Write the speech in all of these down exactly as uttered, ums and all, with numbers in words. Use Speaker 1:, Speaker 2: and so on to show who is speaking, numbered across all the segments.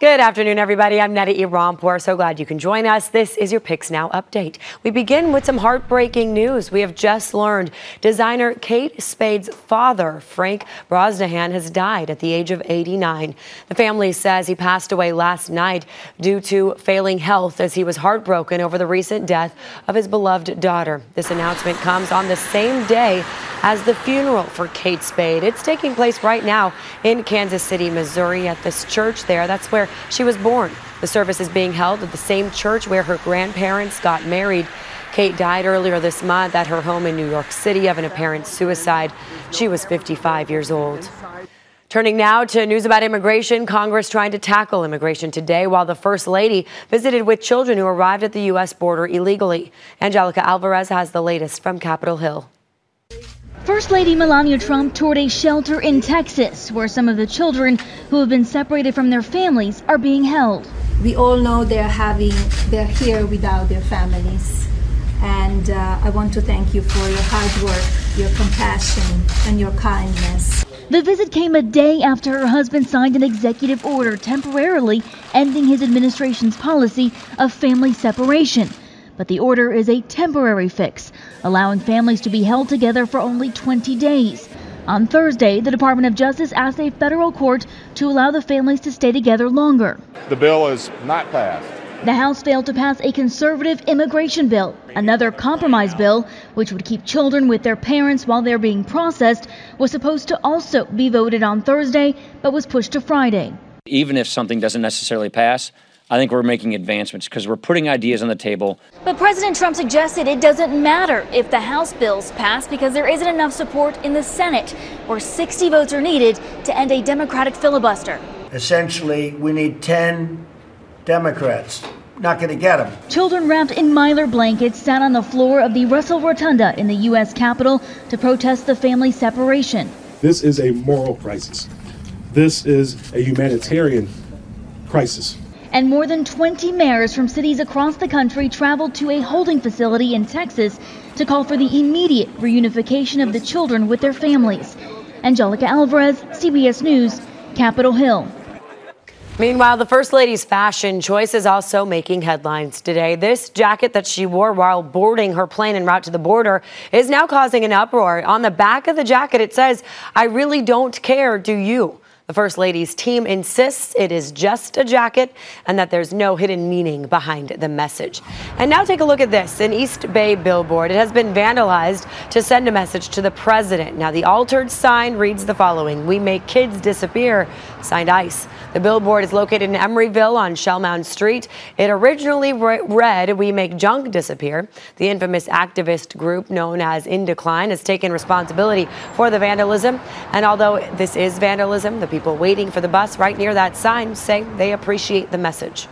Speaker 1: Good afternoon, everybody. I'm Neda Iranpour. So glad you can join us. This is your Picks Now update. We begin with some heartbreaking news. We have just learned designer Kate Spade's father, Frank Brosnahan, has died at the age of eighty-nine. The family says he passed away last night due to failing health as he was heartbroken over the recent death of his beloved daughter. This announcement comes on the same day as the funeral for Kate Spade. It's taking place right now in Kansas City, Missouri, at this church there. That's where she was born. The service is being held at the same church where her grandparents got married. Kate died earlier this month at her home in New York City of an apparent suicide. She was fifty-five years old. Turning now to news about immigration. Congress trying to tackle immigration today while the First Lady visited with children who arrived at the U S border illegally. Angelica Alvarez has the latest from Capitol Hill.
Speaker 2: First Lady Melania Trump toured a shelter in Texas where some of the children who have been separated from their families are being held.
Speaker 3: We all know they're having, they're here without their families. And uh, I want to thank you for your hard work, your compassion, and your kindness.
Speaker 2: The visit came a day after her husband signed an executive order temporarily ending his administration's policy of family separation. But the order is a temporary fix, allowing families to be held together for only twenty days. On Thursday, the Department of Justice asked a federal court to allow the families to stay together longer.
Speaker 4: The bill is not passed.
Speaker 2: The House failed to pass a conservative immigration bill. Another compromise bill, which would keep children with their parents while they're being processed, was supposed to also be voted on Thursday, but was pushed to Friday.
Speaker 5: Even if something doesn't necessarily pass, I think we're making advancements because we're putting ideas on the table.
Speaker 2: But President Trump suggested it doesn't matter if the House bills pass because there isn't enough support in the Senate, where sixty votes are needed to end a Democratic filibuster.
Speaker 6: Essentially, we need ten Democrats. Not going to get them.
Speaker 2: Children wrapped in Mylar blankets sat on the floor of the Russell Rotunda in the U S Capitol to protest the family separation.
Speaker 7: This is a moral crisis. This is a humanitarian crisis.
Speaker 2: And more than twenty mayors from cities across the country traveled to a holding facility in Texas to call for the immediate reunification of the children with their families. Angelica Alvarez, C B S News, Capitol Hill.
Speaker 1: Meanwhile, the First Lady's fashion choice is also making headlines today. This jacket that she wore while boarding her plane en route to the border is now causing an uproar. On the back of the jacket, it says, "I really don't care, do you?" The First Lady's team insists it is just a jacket and that there's no hidden meaning behind the message. And now take a look at this, an East Bay billboard. It has been vandalized to send a message to the president. Now, the altered sign reads the following: "We make kids disappear," signed ICE. The billboard is located in Emeryville on Shellmound Street. It originally read, "We make junk disappear." The infamous activist group known as In Decline has taken responsibility for the vandalism. And although this is vandalism, the people waiting for the bus right near that sign say they appreciate the message.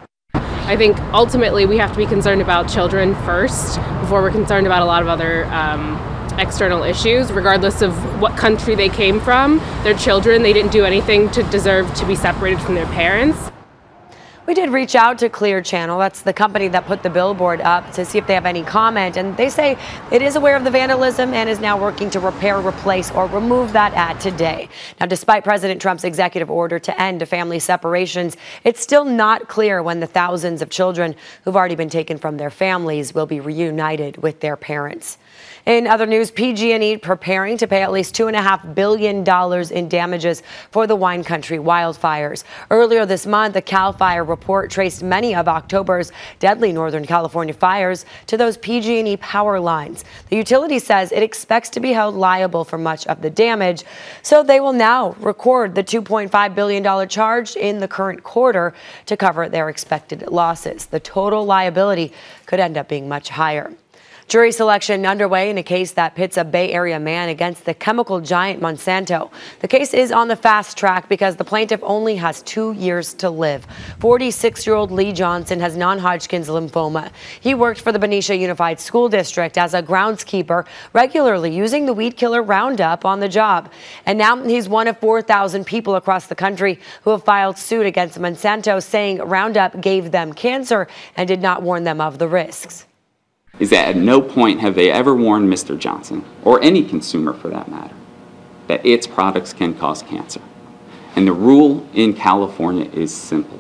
Speaker 8: I think ultimately we have to be concerned about children first before we're concerned about a lot of other um, external issues, regardless of what country they came from. They're children. They didn't do anything to deserve to be separated from their parents.
Speaker 1: We did reach out to Clear Channel, that's the company that put the billboard up, to see if they have any comment. And they say it is aware of the vandalism and is now working to repair, replace, or remove that ad today. Now, despite President Trump's executive order to end family separations, it's still not clear when the thousands of children who've already been taken from their families will be reunited with their parents. In other news, P G and E preparing to pay at least two point five billion dollars in damages for the wine country wildfires. Earlier this month, the CAL FIRE report traced many of October's deadly Northern California fires to those P G and E power lines. The utility says it expects to be held liable for much of the damage, so they will now record the two point five billion dollars charge in the current quarter to cover their expected losses. The total liability could end up being much higher. Jury selection underway in a case that pits a Bay Area man against the chemical giant Monsanto. The case is on the fast track because the plaintiff only has two years to live. forty-six-year-old Lee Johnson has non-Hodgkin's lymphoma. He worked for the Benicia Unified School District as a groundskeeper, regularly using the weed killer Roundup on the job. And now he's one of four thousand people across the country who have filed suit against Monsanto, saying Roundup gave them cancer and did not warn them of the risks.
Speaker 9: Is that at no point have they ever warned Mister Johnson, or any consumer for that matter, that its products can cause cancer. And the rule in California is simple.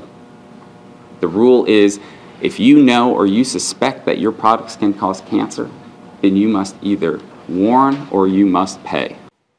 Speaker 9: The rule is if you know or you suspect that your products can cause cancer, then you must either warn or you must pay.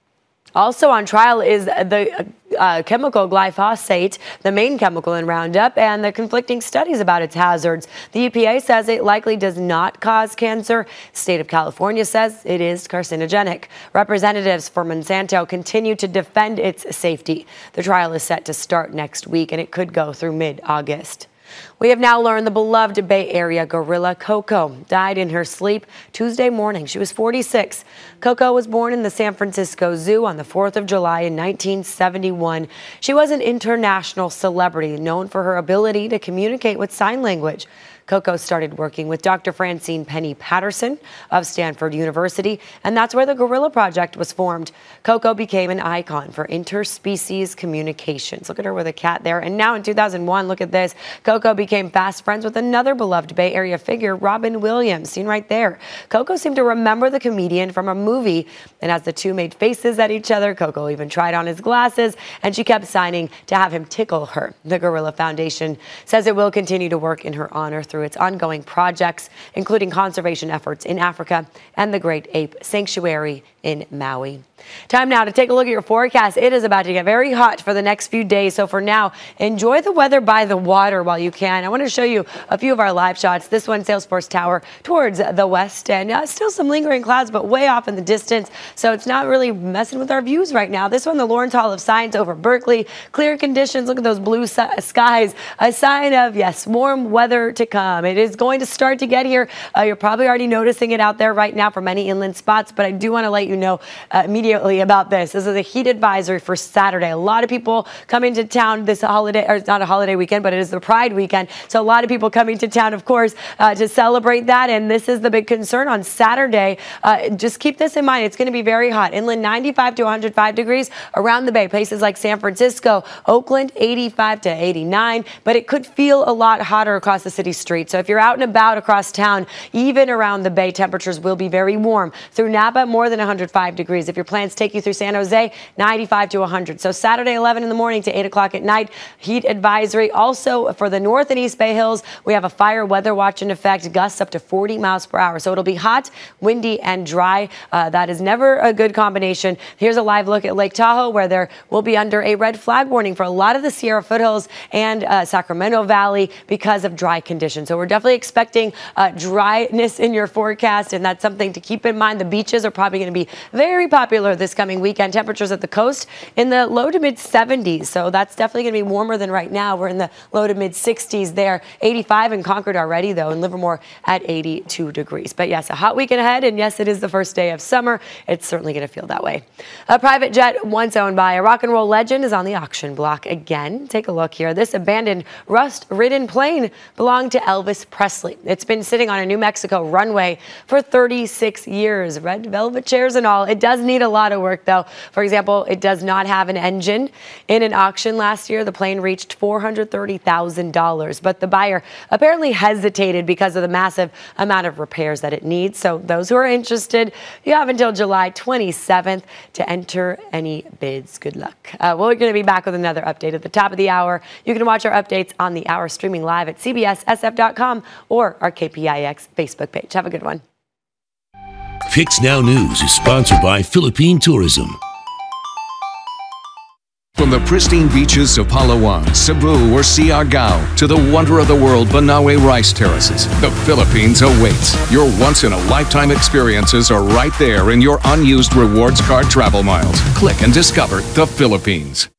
Speaker 1: Also on trial is the uh, chemical glyphosate, the main chemical in Roundup, and the conflicting studies about its hazards. The E P A says it likely does not cause cancer. The state of California says it is carcinogenic. Representatives for Monsanto continue to defend its safety. The trial is set to start next week, and it could go through mid-August. We have now learned the beloved Bay Area gorilla Coco died in her sleep Tuesday morning. She was forty-six. Coco was born in the San Francisco Zoo on the fourth of July in nineteen seventy-one. She was an international celebrity known for her ability to communicate with sign language. Coco started working with Doctor Francine Penny Patterson of Stanford University, and that's where the Gorilla Project was formed. Coco became an icon for interspecies communications. Look at her with a cat there. And now in two thousand one, look at this. Coco became fast friends with another beloved Bay Area figure, Robin Williams, seen right there. Coco seemed to remember the comedian from a movie, and as the two made faces at each other, Coco even tried on his glasses, and she kept signing to have him tickle her. The Gorilla Foundation says it will continue to work in her honor through its ongoing projects, including conservation efforts in Africa and the Great Ape Sanctuary in Maui. Time now to take a look at your forecast. It is about to get very hot for the next few days. So for now, enjoy the weather by the water while you can. I want to show you a few of our live shots. This one, Salesforce Tower towards the west, and uh, still some lingering clouds, but way off in the distance. So it's not really messing with our views right now. This one, the Lawrence Hall of Science over Berkeley. Clear conditions. Look at those blue skies. A sign of, yes, warm weather to come. It is going to start to get here. Uh, you're probably already noticing it out there right now for many inland spots, but I do want to let you know uh, immediately about this. This is a heat advisory for Saturday. A lot of people coming to town this holiday, or it's not a holiday weekend, but it is the Pride weekend. So a lot of people coming to town, of course, uh, to celebrate that. And this is the big concern on Saturday. Uh, just keep this in mind. It's going to be very hot. Inland ninety-five to one hundred five degrees. Around the Bay, places like San Francisco, Oakland, eighty-five to eighty-nine. But it could feel a lot hotter across the city streets. So if you're out and about across town, even around the Bay, temperatures will be very warm. Through Napa, more than one hundred five degrees. If your plans take you through San Jose, ninety-five to one hundred. So Saturday, eleven in the morning to eight o'clock at night, heat advisory. Also for the North and East Bay Hills, we have a fire weather watch in effect, gusts up to forty miles per hour. So it'll be hot, windy, and dry. Uh, that is never a good combination. Here's a live look at Lake Tahoe, where there will be under a red flag warning for a lot of the Sierra foothills and uh, Sacramento Valley because of dry conditions. So we're definitely expecting uh, dryness in your forecast, and that's something to keep in mind. The beaches are probably going to be very popular this coming weekend. Temperatures at the coast in the low to mid seventies. So that's definitely going to be warmer than right now. We're in the low to mid sixties there. eighty-five in Concord already, though, and Livermore at eighty-two degrees. But yes, a hot weekend ahead. And yes, it is the first day of summer. It's certainly going to feel that way. A private jet once owned by a rock and roll legend is on the auction block again. Take a look here. This abandoned, rust-ridden plane belonged to Elvis Presley. It's been sitting on a New Mexico runway for thirty-six years. Red velvet chairs and all. It does need a lot of work, though. For example, it does not have an engine. In an auction last year, the plane reached four hundred thirty thousand dollars, but the buyer apparently hesitated because of the massive amount of repairs that it needs. So those who are interested, you have until July twenty-seventh to enter any bids. Good luck. Uh, we're going to be back with another update at the top of the hour. You can watch our updates on the hour streaming live at C B S S F dot com or our K P I X Facebook page. Have a good one.
Speaker 10: Fix Now News is sponsored by Philippine Tourism.
Speaker 11: From the pristine beaches of Palawan, Cebu, or Siargao to the wonder of the world, Banawe Rice Terraces, the Philippines awaits. Your once-in-a-lifetime experiences are right there in your unused rewards card travel miles. Click and discover the Philippines.